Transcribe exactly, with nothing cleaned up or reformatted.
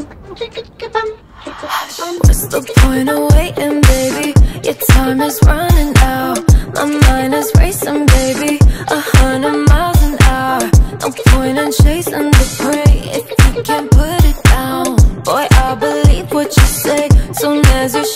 What's the point of waiting, baby? Your time is running out. My mind is racing, baby, a hundred miles an hour. No point in chasing the prey if you can't put it down. Boy, I believe what you say. Soon as you